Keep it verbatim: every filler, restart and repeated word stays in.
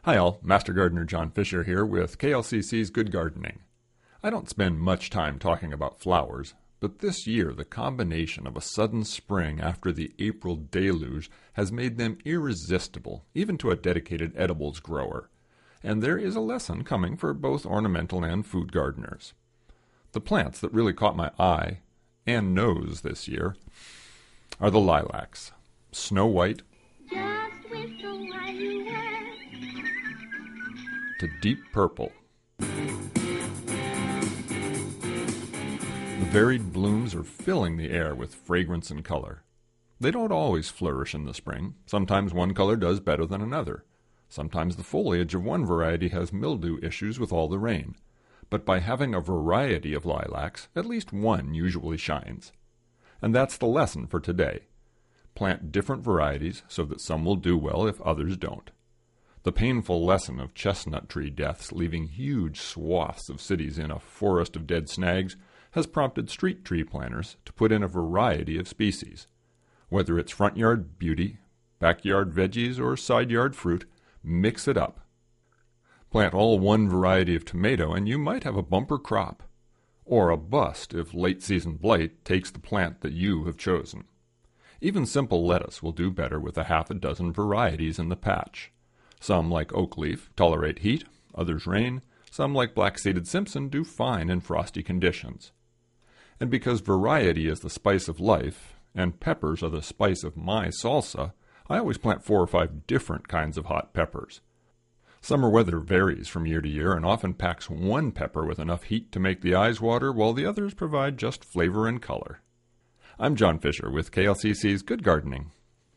Hi all, Master Gardener John Fisher here with K L C C's Good Gardening. I don't spend much time talking about flowers, but this year the combination of a sudden spring after the April deluge has made them irresistible, even to a dedicated edibles grower. And there is a lesson coming for both ornamental and food gardeners. The plants that really caught my eye and nose this year are the lilacs. Snow white to deep purple. The varied blooms are filling the air with fragrance and color. They don't always flourish in the spring. Sometimes one color does better than another. Sometimes the foliage of one variety has mildew issues with all the rain. But by having a variety of lilacs, at least one usually shines. And that's the lesson for today. Plant different varieties so that some will do well if others don't. The painful lesson of chestnut tree deaths leaving huge swaths of cities in a forest of dead snags has prompted street tree planters to put in a variety of species. Whether it's front yard beauty, backyard veggies, or side yard fruit, mix it up. Plant all one variety of tomato and you might have a bumper crop, or a bust if late season blight takes the plant that you have chosen. Even simple lettuce will do better with a half a dozen varieties in the patch. Some, like oak leaf, tolerate heat, others rain. Some, like black-seeded Simpson, do fine in frosty conditions. And because variety is the spice of life, and peppers are the spice of my salsa, I always plant four or five different kinds of hot peppers. Summer weather varies from year to year and often packs one pepper with enough heat to make the eyes water, while the others provide just flavor and color. I'm John Fisher with K L C C's Good Gardening.